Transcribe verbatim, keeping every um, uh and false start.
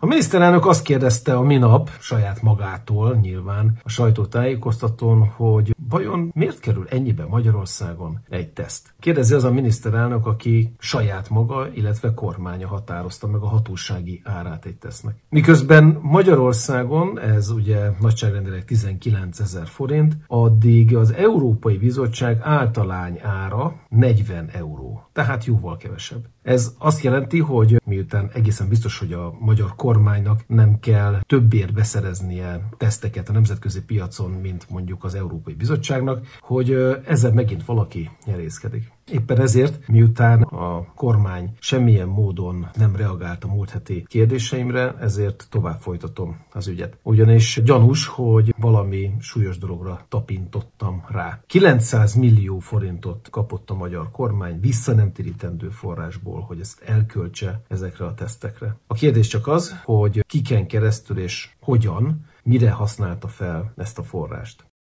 A miniszterelnök azt kérdezte a minap saját magától, nyilván a sajtótájékoztatón, hogy vajon miért kerül ennyibe Magyarországon egy teszt? Kérdezi az a miniszterelnök, aki saját maga, illetve kormánya határozta meg a hatósági árát egy tesztnek. Miközben Magyarországon, ez ugye nagyságrendileg tizenkilencezer forint, addig az Európai Bizottság általány ára negyven euró, tehát jóval kevesebb. Ez azt jelenti, hogy miután egészen biztos, hogy a magyar kormánynak nem kell többért beszereznie teszteket a nemzetközi piacon, mint mondjuk az Európai Bizottságnak, hogy ezzel megint valaki nyerészkedik. Éppen ezért, miután a kormány semmilyen módon nem reagált a múlt heti kérdéseimre, ezért tovább folytatom az ügyet. Ugyanis gyanús, hogy valami súlyos dologra tapintottam rá. kilencszáz millió forintot kapott a magyar kormány vissza nem térítendő forrásból, hogy ezt elköltse ezekre a tesztekre. A kérdés csak az, hogy kiken keresztül és hogyan, mire használta fel ezt a forrást.